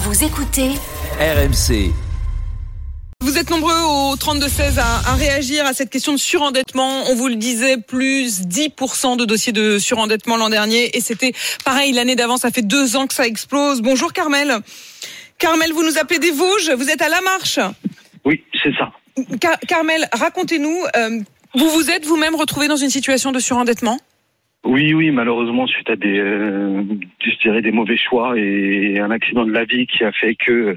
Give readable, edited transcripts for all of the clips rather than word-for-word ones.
Vous écoutez RMC. Vous êtes nombreux au 32-16 à réagir à cette question de surendettement. On vous le disait, plus 10% de dossiers de surendettement l'an dernier. Et c'était pareil l'année d'avant, ça fait 2 ans que ça explose. Bonjour Carmel. Carmel, vous nous appelez des Vosges, vous êtes à La Marche. Oui, c'est ça. Carmel, racontez-nous, vous vous êtes vous-même retrouvé dans une situation de surendettement ? Oui, malheureusement, suite à des mauvais choix et un accident de la vie qui a fait que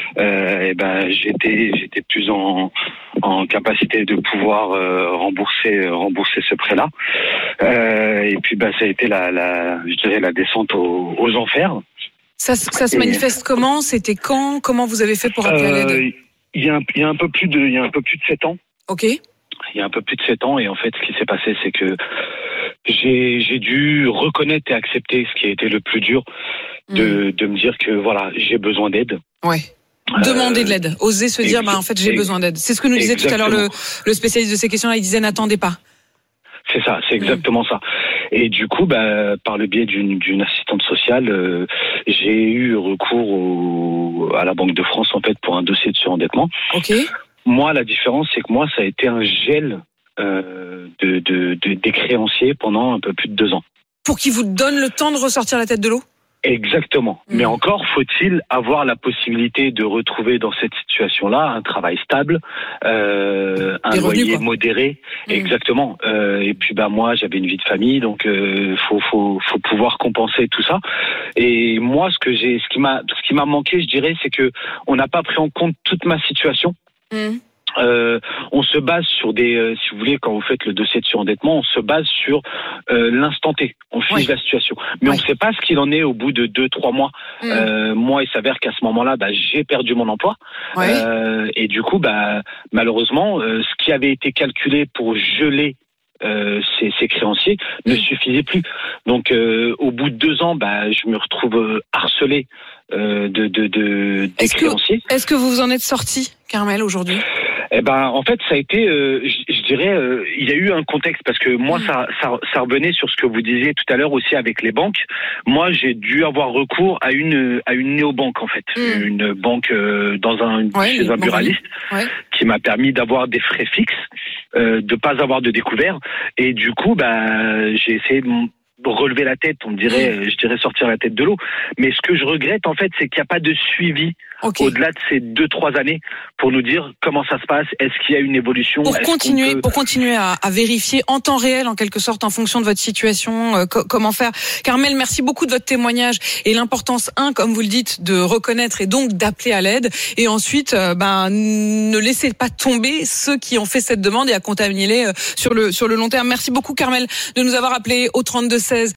j'étais plus en capacité de pouvoir rembourser ce prêt-là. Et puis ça a été la descente aux enfers. Ça se manifeste comment ? C'était quand ? Comment vous avez fait pour appeler à l'aide ? Il y a un peu plus de 7 ans. Ok. Il y a un peu plus de 7 ans et en fait, ce qui s'est passé, c'est que j'ai dû reconnaître et accepter ce qui a été le plus dur, de me dire que voilà, j'ai besoin d'aide. Ouais. Demander de l'aide, oser se dire en fait j'ai besoin d'aide. C'est ce que nous disait tout à l'heure le spécialiste de ces questions-là, il disait n'attendez pas. C'est ça, c'est exactement ça. Et du coup, par le biais d'une assistante sociale, j'ai eu recours à la Banque de France en fait pour un dossier de surendettement. Ok. Moi, la différence, c'est que moi, ça a été un gel des créanciers pendant un peu plus de 2 ans. Pour qu'ils vous donnent le temps de ressortir la tête de l'eau ? Exactement. Mais encore faut-il avoir la possibilité de retrouver dans cette situation-là un travail stable, un loyer modéré. Exactement. Et puis moi j'avais une vie de famille, donc faut pouvoir compenser tout ça. Et moi ce qui m'a manqué, je dirais, c'est que on n'a pas pris en compte toute ma situation. On se base sur si vous voulez, quand vous faites le dossier de surendettement, on se base sur l'instant T. On juge la situation. Mais on ne sait pas ce qu'il en est au bout de 2-3 mois. Moi, il s'avère qu'à ce moment-là, j'ai perdu mon emploi. Et du coup, malheureusement, ce qui avait été calculé pour geler ces créanciers ne suffisait plus. Donc, au bout de 2 ans, je me retrouve harcelé des créanciers. Est-ce que vous vous en êtes sorti, Carmel, aujourd'hui ? En fait, ça a été, je dirais, il y a eu un contexte parce que moi, ça revenait sur ce que vous disiez tout à l'heure aussi avec les banques. Moi, j'ai dû avoir recours à une néobanque en fait, une banque chez un buraliste qui m'a permis d'avoir des frais fixes, de pas avoir de découvert. Et du coup, j'ai essayé de relever la tête, je dirais sortir la tête de l'eau. Mais ce que je regrette en fait, c'est qu'il n'y a pas de suivi au-delà de ces 2-3 années pour nous dire comment ça se passe, est-ce qu'il y a une évolution, pour continuer à vérifier en temps réel en quelque sorte en fonction de votre situation comment faire. Carmel, merci beaucoup de votre témoignage et l'importance comme vous le dites de reconnaître et donc d'appeler à l'aide et ensuite ne laissez pas tomber ceux qui ont fait cette demande et accompagnez-les sur le long terme. Merci beaucoup Carmel de nous avoir appelé au 32-16.